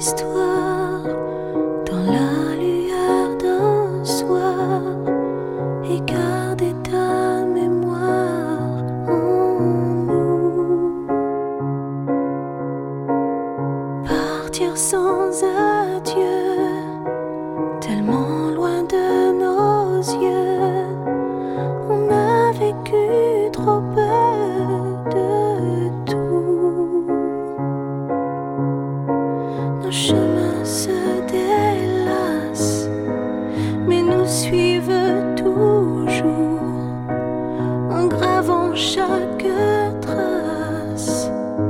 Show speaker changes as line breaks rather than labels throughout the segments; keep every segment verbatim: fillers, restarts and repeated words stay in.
histoire dans la lueur d'un soir et garder ta mémoire en nous. Partir sans adieu, tellement loin de nos yeux, on a vécu trop peu de tout. Nos chemins se délassent, mais nous suivent toujours, en gravant chaque trace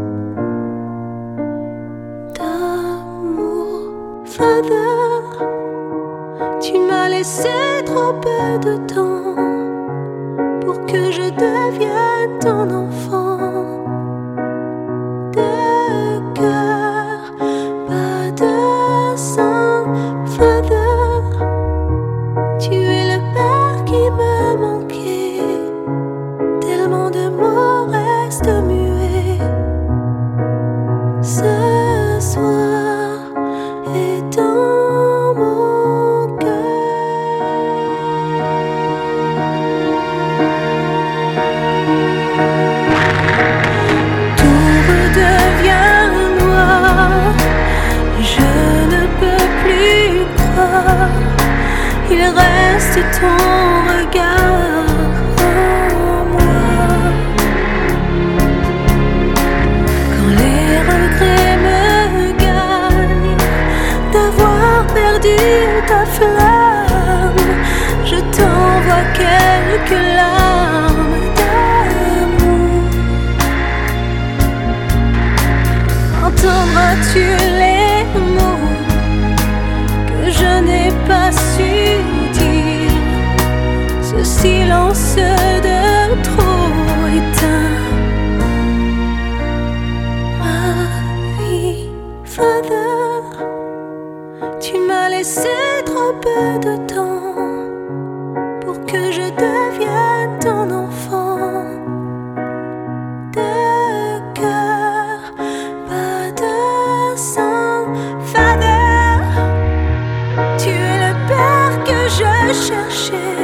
d'amour. Father, tu m'as laissé trop peu de temps pour que je devienne ton enfant. De cœur, pas de sang. Father, tu es le père qui me manquait. Tellement de mots restent muets. Ce soir est dans mon cœur. Tout redevient noir, je ne peux plus croire. Il reste ton regard en moi. Quand les regrets me gagnent d'avoir perdu ta flamme, je t'envoie quelques larmes d'amour. Entendras-tu les mots que je n'ai pas su dire? Ce silence de trop éteint ma vie. Father, tu m'as laissé trop peu de temps pour que je devienne ton enfant. De cœur, pas de sang. Father, tu es le père que je cherchais.